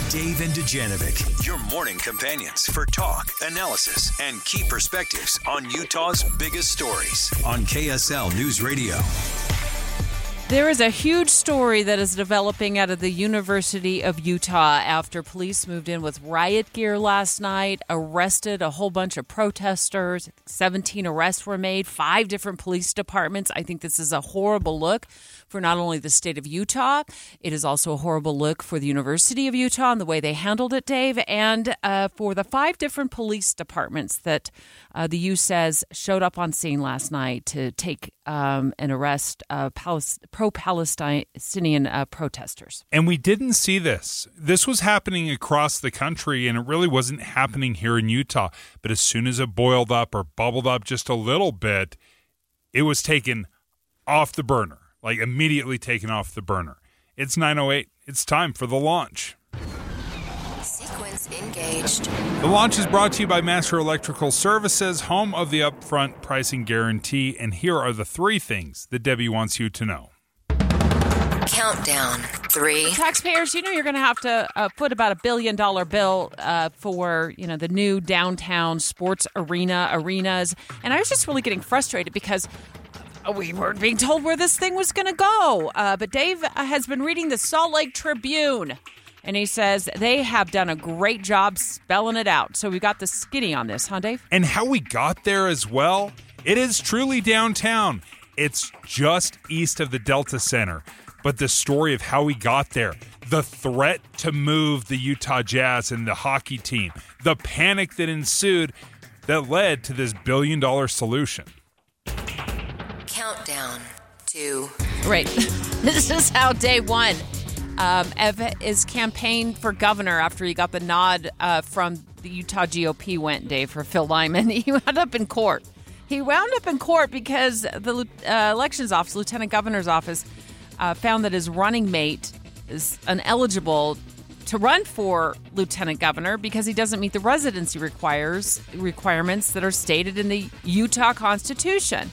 Dave and Dujanovic, your morning companions for talk, analysis, and key perspectives on Utah's biggest stories on KSL News Radio. There is a huge story that is developing out of the University of Utah after police moved in with riot gear last night, arrested a whole bunch of protesters. 17 arrests were made, 5 different police departments. I think this is a horrible look for not only the state of Utah, it is also a horrible look for the University of Utah and the way they handled it, Dave, and for the 5 different police departments that the U says showed up on scene last night to take and arrest pro-Palestinian protesters. And we didn't see this. This was happening across the country, and it really wasn't happening here in Utah. But as soon as it boiled up or bubbled up just a little bit, it was taken off the burner, like immediately taken off the burner. It's 9:08. It's time for the launch. Sequence engaged. The launch is brought to you by Master Electrical Services, home of the upfront pricing guarantee. And here are the 3 things that Debbie wants you to know. Countdown. 3. Taxpayers, you're going to have to put about $1 billion bill for, the new downtown sports arenas. And I was just really getting frustrated because we weren't being told where this thing was going to go. But Dave has been reading the Salt Lake Tribune, and he says they have done a great job spelling it out. So we got the skinny on this, huh, Dave? And how we got there as well. It is truly downtown. It's just east of the Delta Center. But the story of how we got there, the threat to move the Utah Jazz and the hockey team, the panic that ensued that led to this $1 billion solution. Countdown. 2. Right. This is how day one of his campaign for governor after he got the nod from the Utah GOP went, Dave, for Phil Lyman. He wound up in court. He wound up in court because the elections office, lieutenant governor's office, found that his running mate is ineligible to run for lieutenant governor because he doesn't meet the residency requirements that are stated in the Utah Constitution.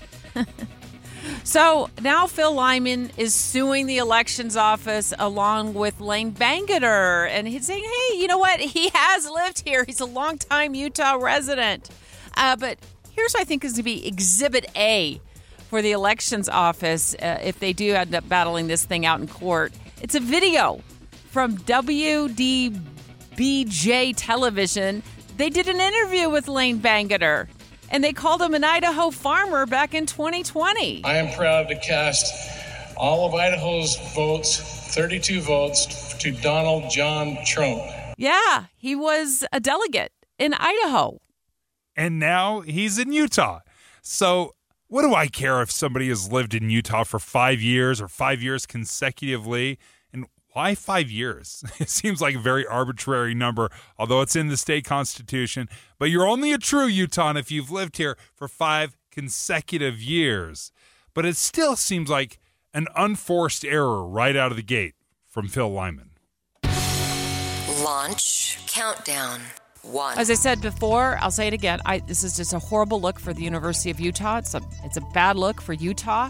So now Phil Lyman is suing the elections office along with Lane Bangeter, and he's saying, hey, you know what? He has lived here. He's a longtime Utah resident. But here's what I think is going to be Exhibit A for the elections office if they do end up battling this thing out in court. It's a video from WDBJ television. They did an interview with Lane Bangeter, and they called him an Idaho farmer back in 2020. I am proud to cast all of Idaho's votes, 32 votes, to Donald John Trump. Yeah, he was a delegate in Idaho. And now he's in Utah. So what do I care if somebody has lived in Utah for 5 years or 5 years consecutively? And why 5 years? It seems like a very arbitrary number, although it's in the state constitution. But you're only a true Utahn if you've lived here for 5 consecutive years. But it still seems like an unforced error right out of the gate from Phil Lyman. Launch countdown. 1. As I said before, I'll say it again. This is just a horrible look for the University of Utah. It's a bad look for Utah.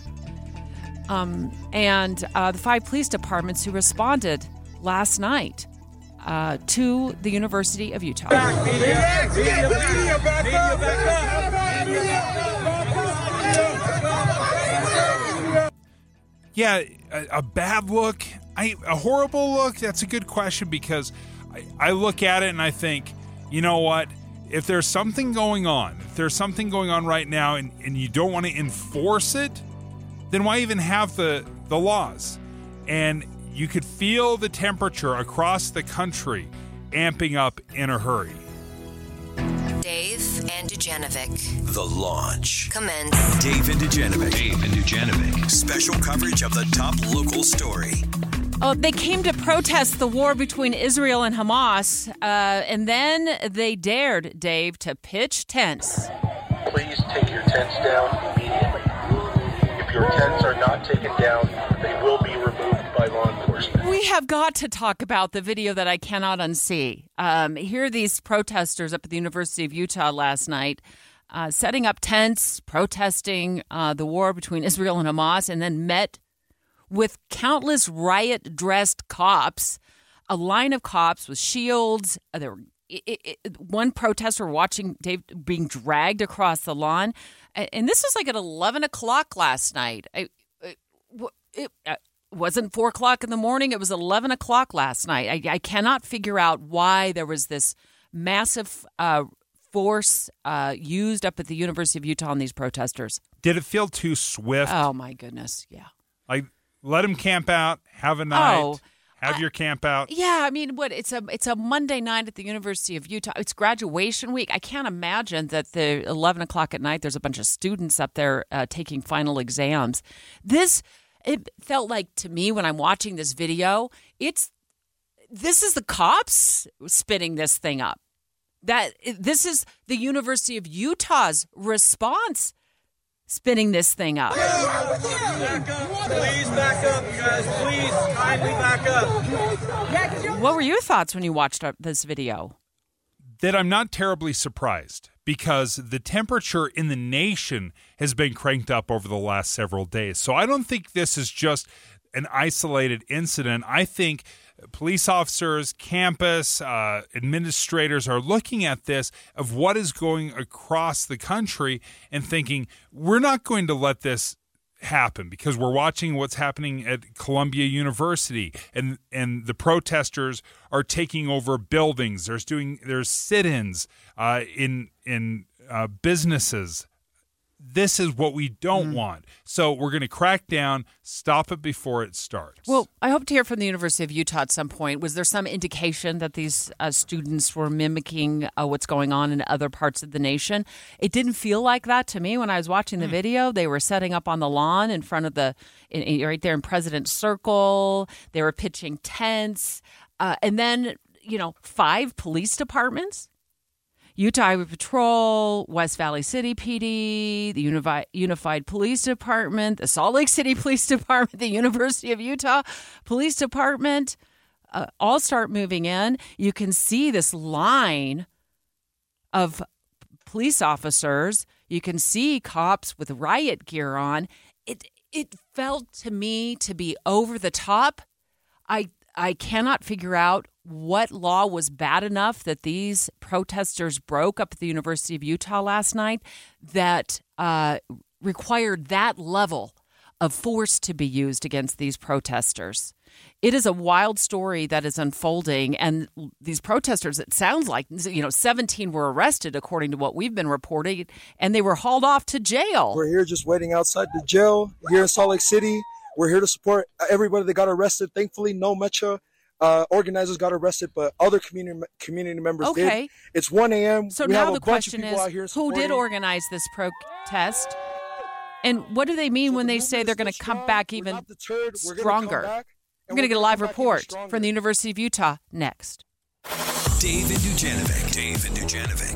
And the 5 police departments who responded last night to the University of Utah. Yeah, a bad look, a horrible look. That's a good question because I look at it and I think, you know what? If there's something going on, right now and you don't want to enforce it, then why even have the laws? And you could feel the temperature across the country amping up in a hurry. Dave and Dujanovic. The launch. Commence. Dave and Dujanovic. Special coverage of the top local story. Oh, they came to protest the war between Israel and Hamas, and then they dared, Dave, to pitch tents. Please take your tents down immediately. If your tents are not taken down, they will be removed by law enforcement. We have got to talk about the video that I cannot unsee. Here are these protesters up at the University of Utah last night setting up tents, protesting the war between Israel and Hamas, and then met with countless riot-dressed cops a line of cops with shields. There were one protester watching Dave being dragged across the lawn. And this was like at 11 o'clock last night. It wasn't 4 o'clock in the morning. It was 11 o'clock last night. I cannot figure out why there was this massive force used up at the University of Utah on these protesters. Did it feel too swift? Oh, my goodness. Yeah. Like, let them camp out, have a night, have your camp out. Yeah, I mean, it's a Monday night at the University of Utah. It's graduation week. I can't imagine that the 11 o'clock at night, there's a bunch of students up there taking final exams. It felt like to me when I'm watching this video, this is the cops spinning this thing up. This is the University of Utah's response spinning this thing up. Back up. Please back up, you guys. Please kindly back up. What were your thoughts when you watched this video? That I'm not terribly surprised, because the temperature in the nation has been cranked up over the last several days. So I don't think this is just an isolated incident. I think police officers, campus, administrators are looking at this of what is going across the country and thinking, we're not going to let this happen, because we're watching what's happening at Columbia University, and the protesters are taking over buildings. There's sit-ins in businesses. This is what we don't want. So we're going to crack down, stop it before it starts. Well, I hope to hear from the University of Utah at some point. Was there some indication that these students were mimicking what's going on in other parts of the nation? It didn't feel like that to me when I was watching the video. They were setting up on the lawn in front of right there in President's Circle. They were pitching tents. And then, 5 police departments. Utah Highway Patrol, West Valley City PD, the Unified Police Department, the Salt Lake City Police Department, the University of Utah Police Department, all start moving in. You can see this line of police officers. You can see cops with riot gear on. It felt to me to be over the top. I cannot figure out what law was bad enough that these protesters broke up at the University of Utah last night that required that level of force to be used against these protesters. It is a wild story that is unfolding, and these protesters, it sounds like, 17 were arrested according to what we've been reporting, and they were hauled off to jail. We're here just waiting outside the jail here in Salt Lake City. We're here to support everybody that got arrested. Thankfully, no Metro organizers got arrested, but other community members did. It's 1 a.m. So now the question is, who did organize this protest? And what do they mean when they say they're going to come back even stronger? We're going to get a live report from the University of Utah next. Dave and Dujanovic. Dave and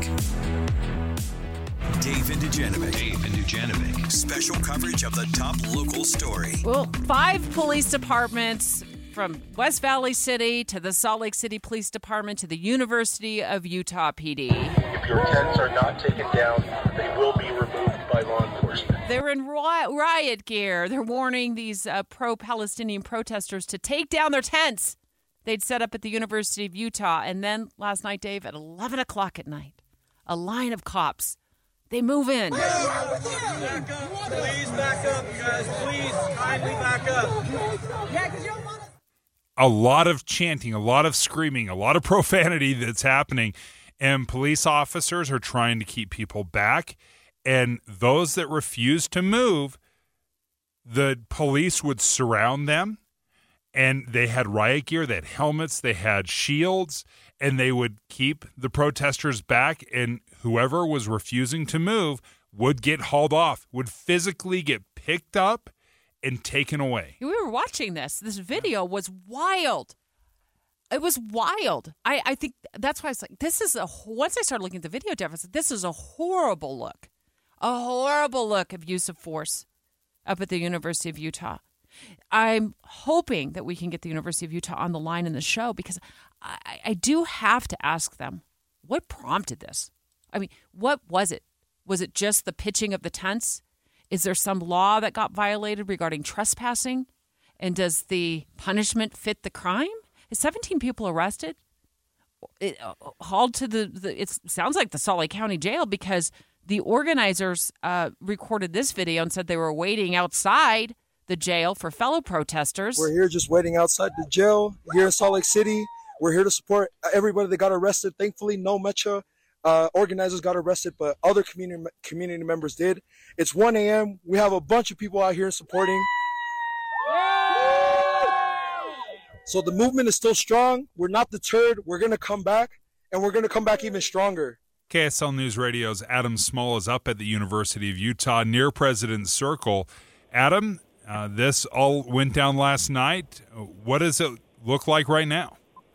Dujanovic. Special coverage of the top local story. Well, 5 police departments, from West Valley City to the Salt Lake City Police Department to the University of Utah PD. If your tents are not taken down, they will be removed by law enforcement. They're in riot gear. They're warning these pro-Palestinian protesters to take down their tents they'd set up at the University of Utah. And then last night, Dave, at 11 o'clock at night, a line of cops, they move in. Back up. Please back up, you guys. Please kindly back up. A lot of chanting, a lot of screaming, a lot of profanity that's happening, and police officers are trying to keep people back. And those that refuse to move, the police would surround them, and they had riot gear, they had helmets, they had shields, and they would keep the protesters back, and whoever was refusing to move would get hauled off, would physically get picked up and taken away. We were watching this. This video was wild. It was wild. I think that's why I was like, once I started looking at the video, Jeff, I said, this is a horrible look. A horrible look of use of force up at the University of Utah. I'm hoping that we can get the University of Utah on the line in the show, because I do have to ask them, what prompted this? I mean, what was it? Was it just the pitching of the tents? Is there some law that got violated regarding trespassing? And does the punishment fit the crime? Is 17 people arrested? Hauled to it sounds like the Salt Lake County Jail, because the organizers recorded this video and said they were waiting outside the jail for fellow protesters. We're here just waiting outside the jail here in Salt Lake City. We're here to support everybody that got arrested. Thankfully, no Mecha organizers got arrested, but other community members did. It's 1 a.m. We have a bunch of people out here supporting. So the movement is still strong. We're not deterred. We're going to come back, and we're going to come back even stronger. KSL News Radio's Adam Small is up at the University of Utah near President's Circle. Adam, this all went down last night. What does it look like right now?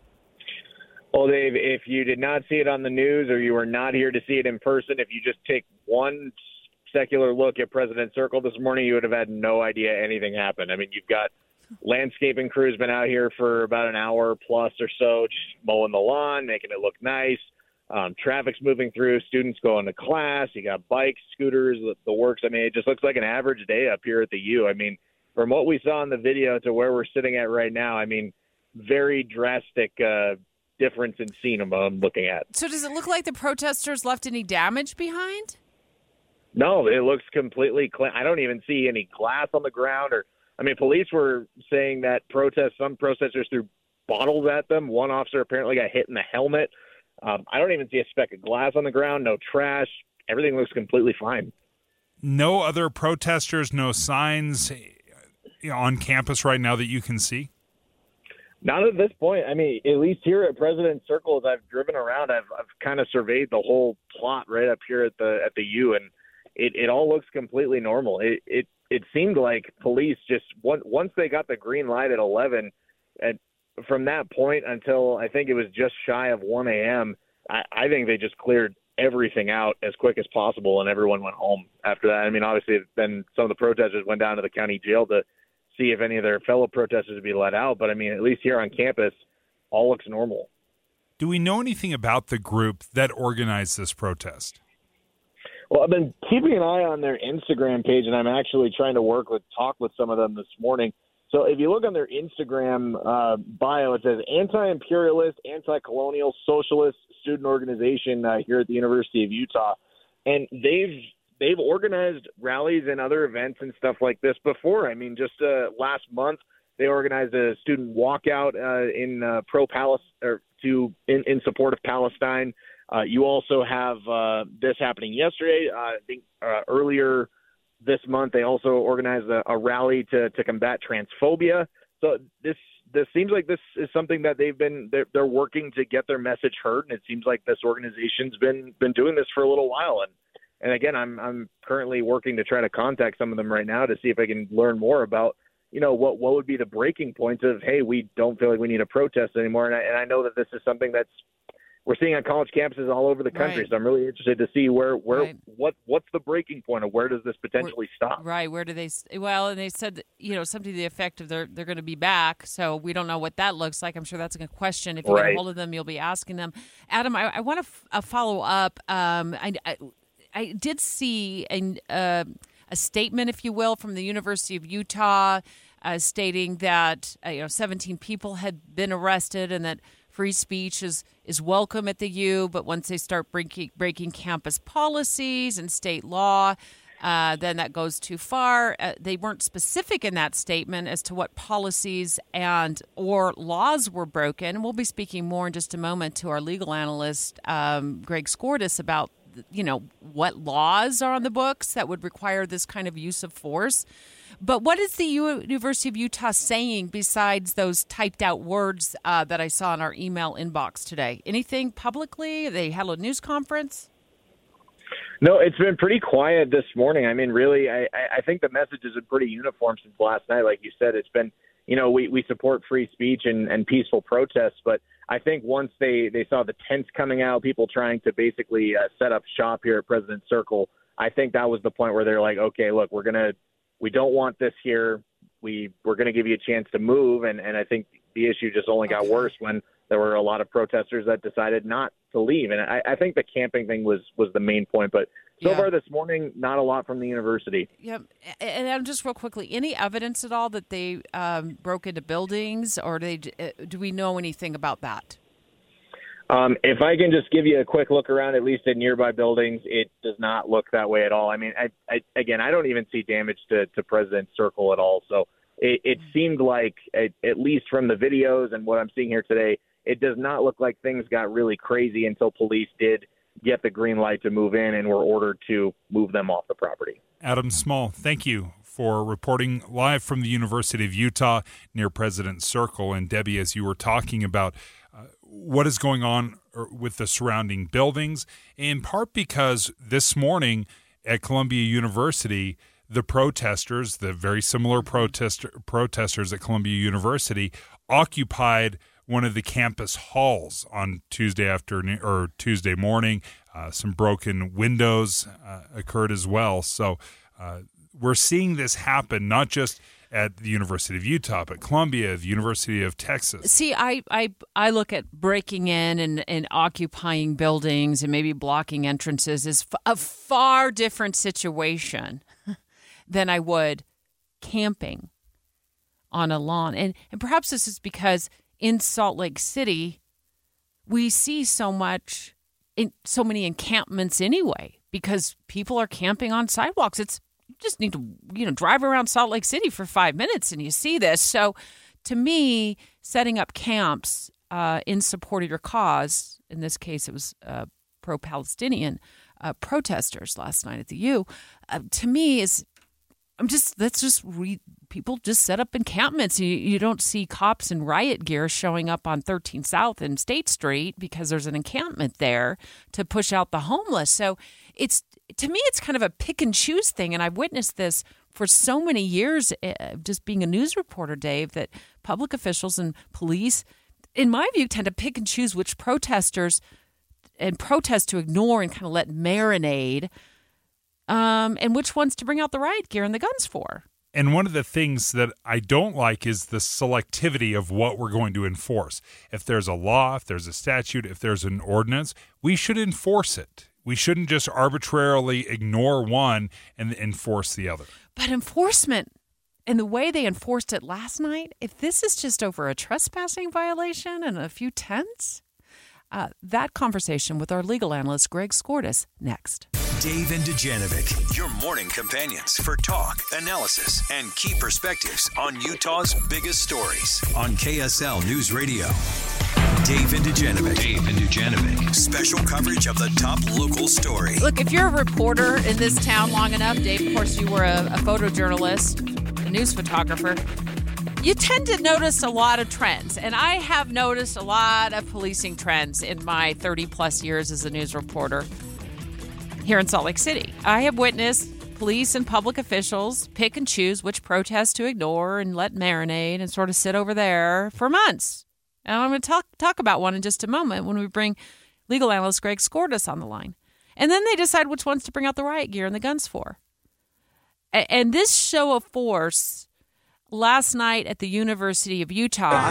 Well, Dave, if you did not see it on the news or you were not here to see it in person, if you just take one secular look at President's Circle this morning, you would have had no idea anything happened. I mean, you've got landscaping crews been out here for about an hour plus or so, just mowing the lawn, making it look nice. Traffic's moving through, students going to class. You got bikes, scooters, the works. I mean, it just looks like an average day up here at the U. I mean, from what we saw in the video to where we're sitting at right now, I mean, very drastic difference in scene I'm looking at. So does it look like the protesters left any damage behind? No, it looks completely clean. I don't even see any glass on the ground. Police were saying that some protesters threw bottles at them. One officer apparently got hit in the helmet. I don't even see a speck of glass on the ground, no trash. Everything looks completely fine. No other protesters, no signs on campus right now that you can see? Not at this point. I mean, at least here at President's Circle, as I've driven around, I've kind of surveyed the whole plot right up here at the U, and it all looks completely normal. It seemed like police just once they got the green light at 11, and from that point until I think it was just shy of 1 a.m., I think they just cleared everything out as quick as possible, and everyone went home after that. I mean, obviously, then some of the protesters went down to the county jail to see if any of their fellow protesters would be let out. But, I mean, at least here on campus, all looks normal. Do we know anything about the group that organized this protest? Well, I've been keeping an eye on their Instagram page, and I'm actually trying to talk with some of them this morning. So if you look on their Instagram bio, it says anti-imperialist, anti-colonial, socialist student organization here at the University of Utah. And they've organized rallies and other events and stuff like this before. I mean, just last month, they organized a student walkout in support of Palestine. You also have this happening yesterday. I think earlier this month, they also organized a rally to combat transphobia. So this seems like this is something that they're working to get their message heard, and it seems like this organization's been doing this for a little while. And again, I'm currently working to try to contact some of them right now to see if I can learn more about what would be the breaking points of, hey, we don't feel like we need a protest anymore. And I know that this is something that's we're seeing on college campuses all over the country. Right. So I'm really interested to see what's the breaking point of where does this potentially stop? Right. Where do they? Well, and they said something to the effect of they're going to be back. So we don't know what that looks like. I'm sure that's a good question. If you get a hold of them, you'll be asking them. Adam, I want to follow up. I did see a statement, if you will, from the University of Utah stating that 17 people had been arrested and that free speech is welcome at the U, but once they start breaking campus policies and state law, then that goes too far. They weren't specific in that statement as to what policies or laws were broken. We'll be speaking more in just a moment to our legal analyst, Greg Skordas, about what laws are on the books that would require this kind of use of force. But what is the University of Utah saying besides those typed out words that I saw in our email inbox today? Anything publicly? They held a news conference? No, it's been pretty quiet this morning. I mean, really, I think the message has been pretty uniform since last night. Like you said, it's been, we support free speech and peaceful protests. But I think once they saw the tents coming out, people trying to basically set up shop here at President's Circle, I think that was the point where they're like, okay, look, we don't want this here. We're going to give you a chance to move. And I think the issue just only got worse when there were a lot of protesters that decided not leave. And I think the camping thing was the main point. But so far this morning, not a lot from the university. Yep. And just real quickly, any evidence at all that they broke into buildings, or do we know anything about that? If I can just give you a quick look around, at least in nearby buildings, it does not look that way at all. I mean, I don't even see damage to President's Circle at all. So it seemed like, at least from the videos and what I'm seeing here today, it does not look like things got really crazy until police did get the green light to move in and were ordered to move them off the property. Adam Small, thank you for reporting live from the University of Utah near President's Circle. And Debbie, as you were talking about what is going on with the surrounding buildings, in part because this morning at Columbia University, the protesters, the very similar protesters at Columbia University, occupied one of the campus halls on Tuesday afternoon or Tuesday morning. Some broken windows occurred as well. So we're seeing this happen not just at the University of Utah, but Columbia, the University of Texas. See, I look at breaking in and occupying buildings and maybe blocking entrances as a far different situation than I would camping on a lawn. And perhaps this is because in Salt Lake City, we see so many encampments anyway, because people are camping on sidewalks. You just need to, drive around Salt Lake City for 5 minutes and you see this. So to me, setting up camps in support of your cause, in this case, it was pro-Palestinian protesters last night at the U, to me is, people just set up encampments. You don't see cops in riot gear showing up on 13 South and State Street because there's an encampment there to push out the homeless. So to me, it's kind of a pick and choose thing. And I've witnessed this for so many years, just being a news reporter, Dave, that public officials and police, in my view, tend to pick and choose which protesters and protest to ignore and kind of let marinate, and which ones to bring out the riot gear and the guns for. And one of the things that I don't like is the selectivity of what we're going to enforce. If there's a law, if there's a statute, if there's an ordinance, we should enforce it. We shouldn't just arbitrarily ignore one and enforce the other. But enforcement, and the way they enforced it last night, if this is just over a trespassing violation and a few tents, that conversation with our legal analyst, Greg Skordas, next. Dave and Dujanovic, your morning companions for talk, analysis, and key perspectives on Utah's biggest stories on KSL News Radio. Dave and Dujanovic. Special coverage of the top local story. Look, if you're a reporter in this town long enough, Dave, of course you were a photojournalist, a news photographer, you tend to notice a lot of trends. And I have noticed a lot of policing trends in my 30-plus years as a news reporter here in Salt Lake City. I have witnessed police and public officials pick and choose which protests to ignore and let marinate and sort of sit over there for months. And I'm going to talk about one in just a moment when we bring legal analyst Greg Skordas on the line. And then they decide which ones to bring out the riot gear and the guns for. And this show of force last night at the University of Utah,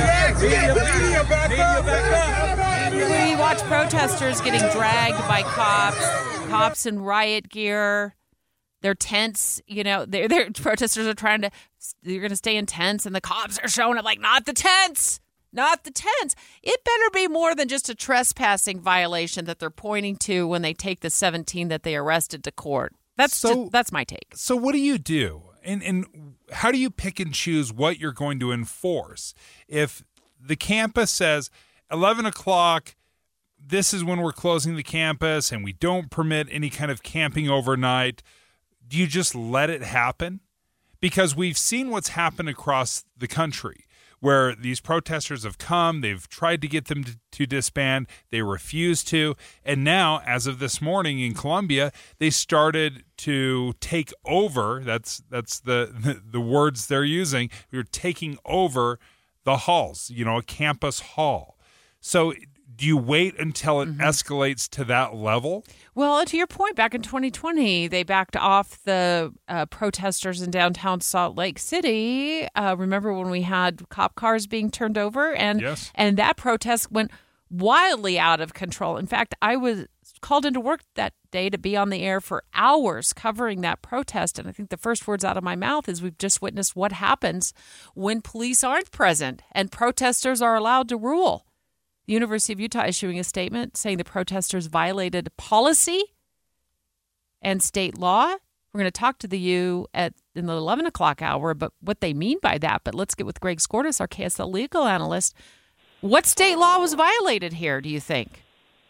we watched protesters getting dragged by cops in riot gear, their tents, their protesters are they're going to stay in tents, and the cops are showing up like, not the tents. Not the tents. It better be more than just a trespassing violation that they're pointing to when they take the 17 that they arrested to court. That's my take. So what do you do? And how do you pick and choose what you're going to enforce? If the campus says 11 o'clock, this is when we're closing the campus and we don't permit any kind of camping overnight, do you just let it happen? Because we've seen what's happened across the country, where these protesters have come, they've tried to get them to disband, they refuse to, and now, as of this morning in Columbia, they started to take over, that's the words they're using, we're taking over the halls, a campus hall. So do you wait until it escalates to that level? Well, to your point, back in 2020, they backed off the protesters in downtown Salt Lake City. Remember when we had cop cars being turned over? And yes. And that protest went wildly out of control. In fact, I was called into work that day to be on the air for hours covering that protest. And I think the first words out of my mouth is we've just witnessed what happens when police aren't present and protesters are allowed to rule. The University of Utah issuing a statement saying the protesters violated policy and state law. We're going to talk to the U in the 11 o'clock hour about what they mean by that. But let's get with Greg Skordas, our KSL legal analyst. What state law was violated here, do you think?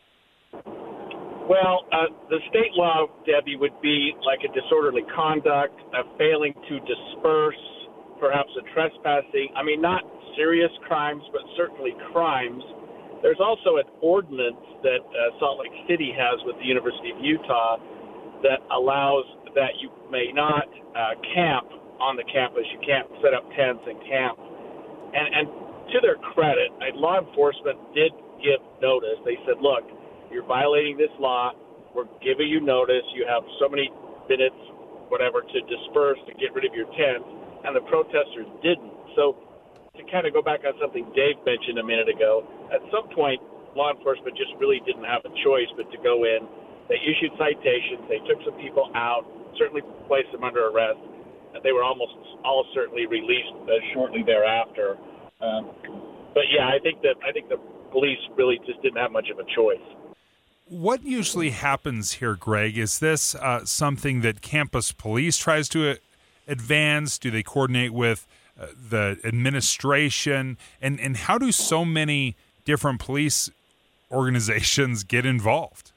Well, the state law, Debbie, would be like a disorderly conduct, a failing to disperse, perhaps a trespassing. I mean, not serious crimes, but certainly crimes. There's also an ordinance that Salt Lake City has with the University of Utah that allows that you may not camp on the campus. You can't set up tents and camp. And to their credit, law enforcement did give notice. They said, look, you're violating this law. We're giving you notice. You have so many minutes, whatever, to disperse, to get rid of your tent. And the protesters didn't. So to kind of go back on something Dave mentioned a minute ago, at some point, law enforcement just really didn't have a choice but to go in. They issued citations. They took some people out, certainly placed them under arrest. And they were almost all certainly released shortly thereafter. But yeah, I think the police really just didn't have much of a choice. What usually happens here, Greg? Is this something that campus police tries to advance? Do they coordinate with the administration? And how do so many different police organizations get involved?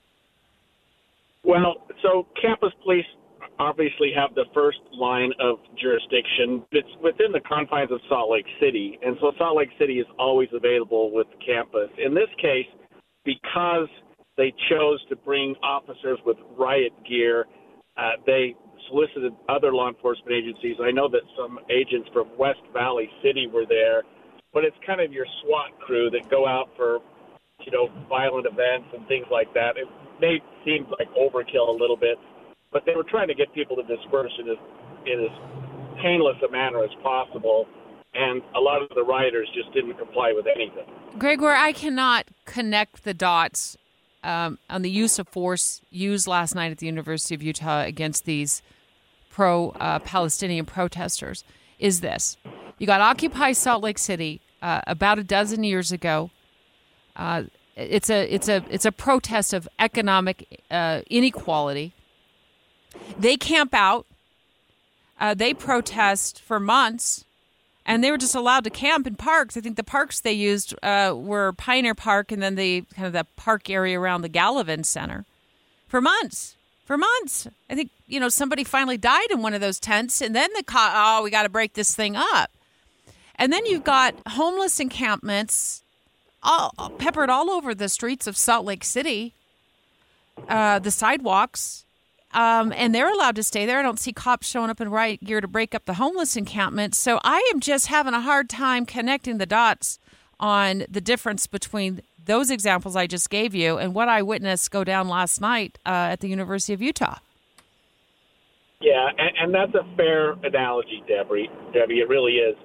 Well, so campus police obviously have the first line of jurisdiction. It's within the confines of Salt Lake City, and so Salt Lake City is always available with the campus. In this case, because they chose to bring officers with riot gear, they solicited other law enforcement agencies. I know that some agents from West Valley City were there, but it's kind of your SWAT crew that go out for, violent events and things like that. It may seem like overkill a little bit, but they were trying to get people to disperse in as painless a manner as possible, and a lot of the rioters just didn't comply with anything. Greg, where I cannot connect the dots on the use of force used last night at the University of Utah against these pro-Palestinian protesters is this. You got Occupy Salt Lake City about a dozen years ago. It's a protest of economic inequality. They camp out. They protest for months, and they were just allowed to camp in parks. I think the parks they used were Pioneer Park and then the park area around the Gallivan Center for months. For months. I think, somebody finally died in one of those tents, and then we got to break this thing up. And then you've got homeless encampments peppered all over the streets of Salt Lake City, the sidewalks, and they're allowed to stay there. I don't see cops showing up in riot gear to break up the homeless encampment. So I am just having a hard time connecting the dots on the difference between those examples I just gave you and what I witnessed go down last night at the University of Utah. Yeah, and that's a fair analogy, Debbie. It really is.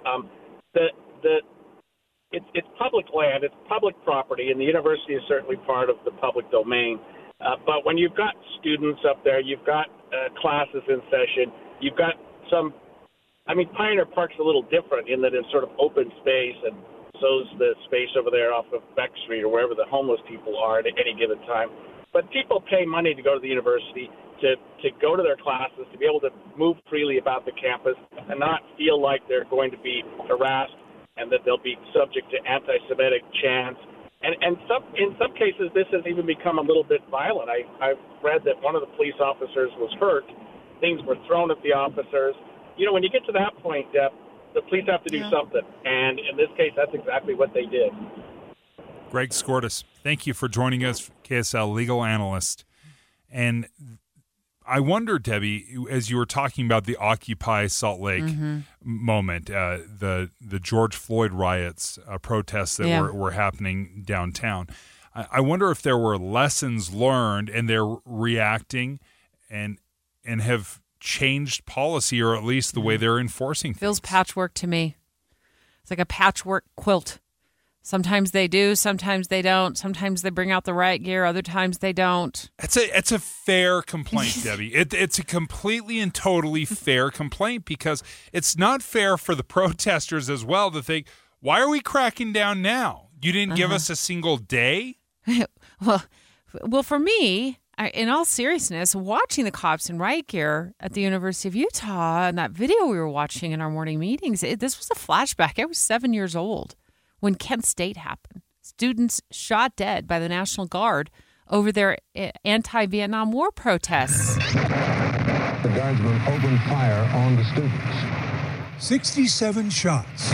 It's public land, it's public property, and the university is certainly part of the public domain. But when you've got students up there, you've got classes in session, you've got Pioneer Park's a little different in that it's sort of open space, and so's the space over there off of Beck Street or wherever the homeless people are at any given time. But people pay money to go to the university, to go to their classes, to be able to move freely about the campus and not feel like they're going to be harassed and that they'll be subject to anti-Semitic chants. And in some cases, this has even become a little bit violent. I've read that one of the police officers was hurt. Things were thrown at the officers. When you get to that point, the police have to do something. And in this case, that's exactly what they did. Greg Skordas, thank you for joining us, KSL legal analyst. And I wonder, Debbie, as you were talking about the Occupy Salt Lake moment, the George Floyd riots, protests that were happening downtown, I wonder if there were lessons learned and they're reacting and have changed policy, or at least the way they're enforcing things. Feels patchwork to me. It's like a patchwork quilt. Sometimes they do, sometimes they don't. Sometimes they bring out the riot gear, other times they don't. It's a fair complaint, Debbie. It's a completely and totally fair complaint because it's not fair for the protesters as well to think, why are we cracking down now? You didn't give us a single day? Well, for me, in all seriousness, watching the cops in riot gear at the University of Utah and that video we were watching in our morning meetings, this was a flashback. I was 7 years old when Kent State happened. Students shot dead by the National Guard over their anti-Vietnam War protests. The guardsmen opened fire on the students. 67 shots.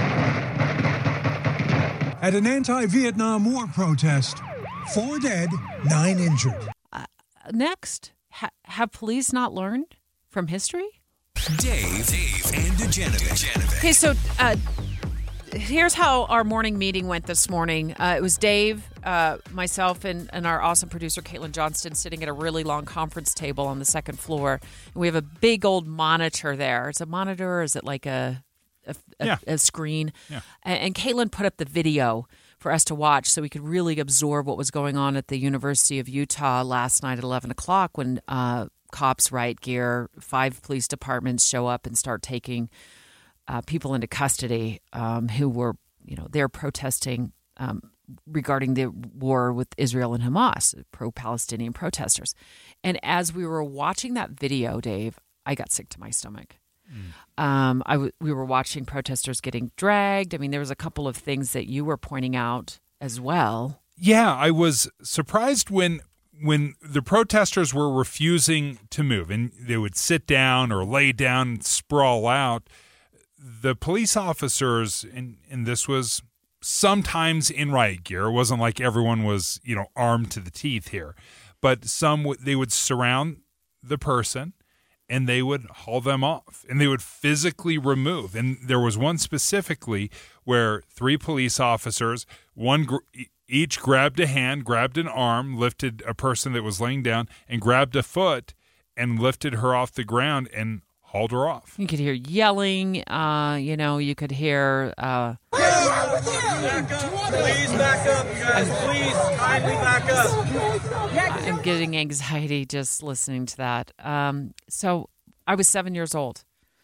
At an anti-Vietnam War protest, 4 dead, 9 injured. Next, have police not learned from history? Dave and Dujanovic. Okay, so here's how our morning meeting went this morning. It was Dave, myself, and our awesome producer, Caitlin Johnston, sitting at a really long conference table on the second floor. And we have a big old monitor there. Is it a monitor or is it like a screen? Yeah. And Caitlin put up the video for us to watch so we could really absorb what was going on at the University of Utah last night at 11 o'clock when cops, riot gear, 5 police departments show up and start taking people into custody who were, they're protesting regarding the war with Israel and Hamas, pro-Palestinian protesters. And as we were watching that video, Dave, I got sick to my stomach. We were watching protesters getting dragged. I mean, there was a couple of things that you were pointing out as well. Yeah, I was surprised when the protesters were refusing to move and they would sit down or lay down and sprawl out. The police officers, and this was sometimes in riot gear. It wasn't like everyone was, armed to the teeth here. But they would surround the person and they would haul them off and they would physically remove. And there was one specifically where 3 police officers, each grabbed a hand, grabbed an arm, lifted a person that was laying down and grabbed a foot and lifted her off the ground and hauled her off. You could hear yelling, you could hear... Back up. Please back up, you guys. Please kindly back up. I'm getting anxiety just listening to that. So I was 7 years old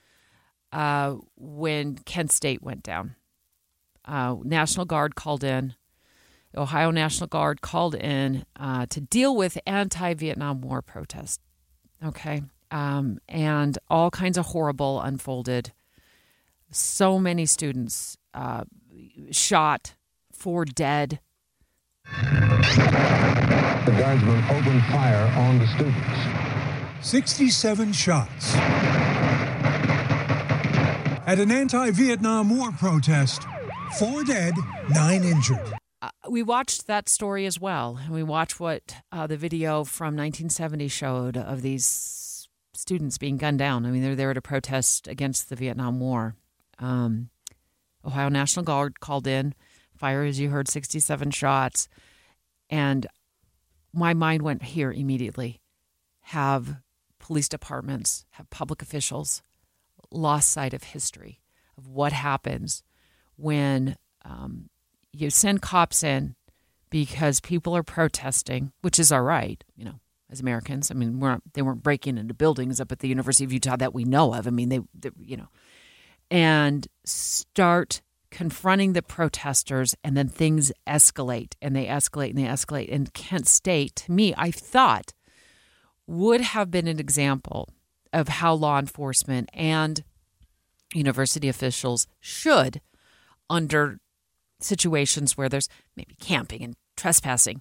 when Kent State went down. National Guard called in. The Ohio National Guard called in to deal with anti-Vietnam War protests. Okay. And all kinds of horrible unfolded. So many students shot, 4 dead. The guardsmen opened fire on the students. 67 shots. At an anti-Vietnam War protest, 4 dead, 9 injured. We watched that story as well, and we watched what the video from 1970 showed of these students being gunned down. I mean, they're there to protest against the Vietnam War. Ohio National Guard called in, fire, as you heard, 67 shots. And my mind went here immediately. Have police departments, have public officials lost sight of history, of what happens when you send cops in because people are protesting, which is our right, as Americans. I mean, they weren't breaking into buildings up at the University of Utah that we know of. I mean, they and start confronting the protesters, and then things escalate, and they escalate, and they escalate. And Kent State, to me, I thought, would have been an example of how law enforcement and university officials should, under situations where there's maybe camping and trespassing,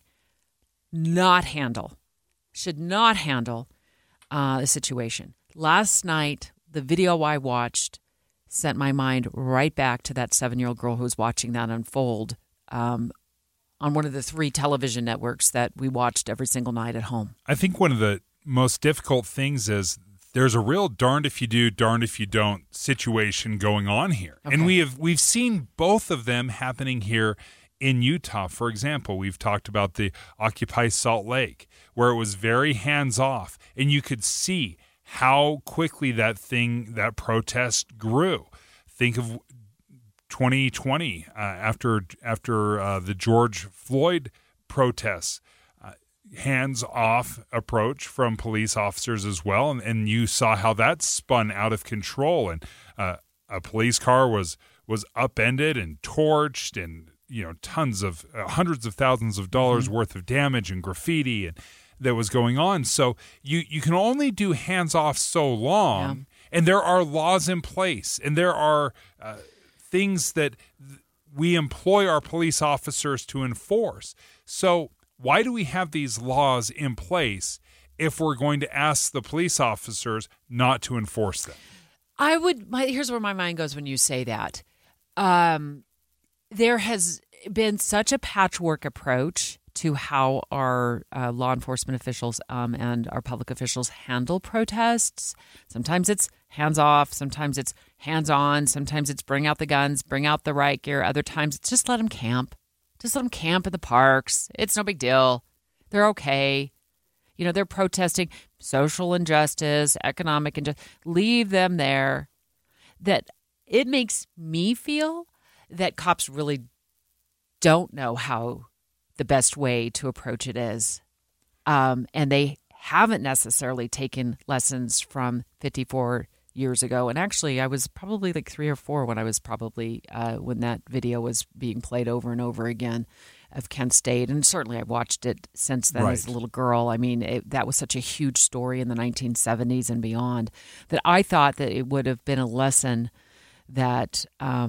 should not handle the situation. Last night, the video I watched sent my mind right back to that 7-year-old girl who was watching that unfold on one of the 3 television networks that we watched every single night at home. I think one of the most difficult things is there's a real darned if you do, darned if you don't situation going on here. Okay. And we've seen both of them happening here in Utah. For example, we've talked about the Occupy Salt Lake, where it was very hands-off, and you could see how quickly that protest grew. Think of 2020 after the George Floyd protests. Hands-off approach from police officers as well, and you saw how that spun out of control, and a police car was upended and torched, and tons of hundreds of thousands of dollars worth of damage and graffiti and that was going on. So you can only do hands-off so long, and there are laws in place, and there are things that we employ our police officers to enforce. So why do we have these laws in place if we're going to ask the police officers not to enforce them? Here's where my mind goes when you say that. There has been such a patchwork approach to how our law enforcement officials and our public officials handle protests. Sometimes it's hands off, sometimes it's hands on, sometimes it's bring out the guns, bring out the riot gear. Other times it's just let them camp. Just let them camp in the parks. It's no big deal. They're okay. They're protesting social injustice, economic injustice. Leave them there. That it makes me feel that cops really don't know how the best way to approach it is. And they haven't necessarily taken lessons from 54 years ago. And actually, I was probably like 3 or 4 when I was when that video was being played over and over again of Kent State. And certainly I've watched it since then as a little girl. I mean, that was such a huge story in the 1970s and beyond that I thought that it would have been a lesson that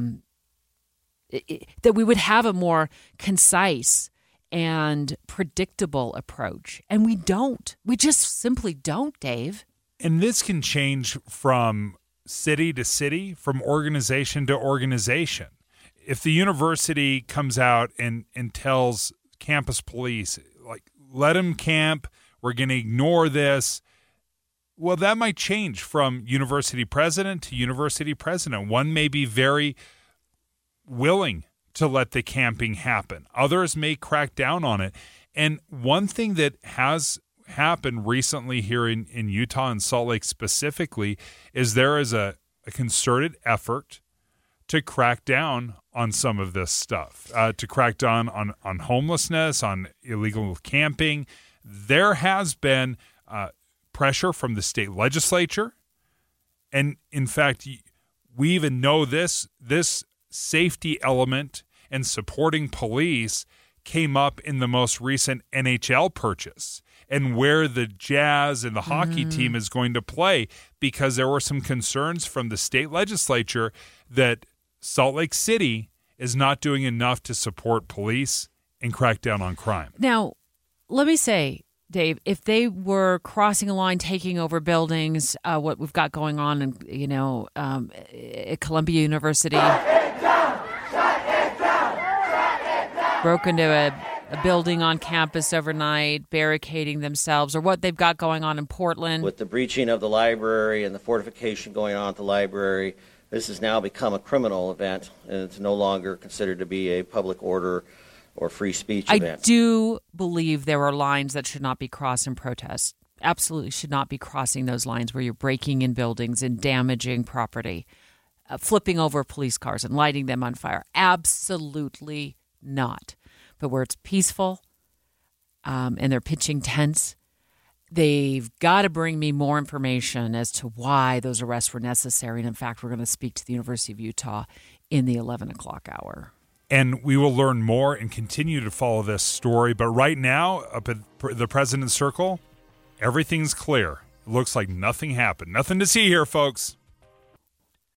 that we would have a more concise and predictable approach. And we don't. We just simply don't, Dave. And this can change from city to city, from organization to organization. If the university comes out and tells campus police, let them camp, we're going to ignore this, well, that might change from university president to university president. One may be very willing to let the camping happen. Others may crack down on it. And one thing that has happened recently here in Utah and Salt Lake specifically is there is a concerted effort to crack down on some of this stuff, to crack down on homelessness, on illegal camping. There has been pressure from the state legislature. And in fact, we even know this safety element and supporting police came up in the most recent NHL purchase and where the Jazz and the hockey team is going to play, because there were some concerns from the state legislature that Salt Lake City is not doing enough to support police and crack down on crime. Now, let me say, Dave, if they were crossing a line, taking over buildings, what we've got going on in, at Columbia University, broke into a building on campus overnight, barricading themselves, or what they've got going on in Portland. With the breaching of the library and the fortification going on at the library, this has now become a criminal event, and it's no longer considered to be a public order or free speech event. I do believe there are lines that should not be crossed in protest. Absolutely should not be crossing those lines where you're breaking in buildings and damaging property, flipping over police cars and lighting them on fire. Absolutely not. But where it's peaceful and they're pitching tents, they've got to bring me more information as to why those arrests were necessary. And in fact, we're going to speak to the University of Utah in the 11 o'clock hour. And we will learn more and continue to follow this story. But right now, up at the President's Circle, everything's clear. It looks like nothing happened. Nothing to see here, folks.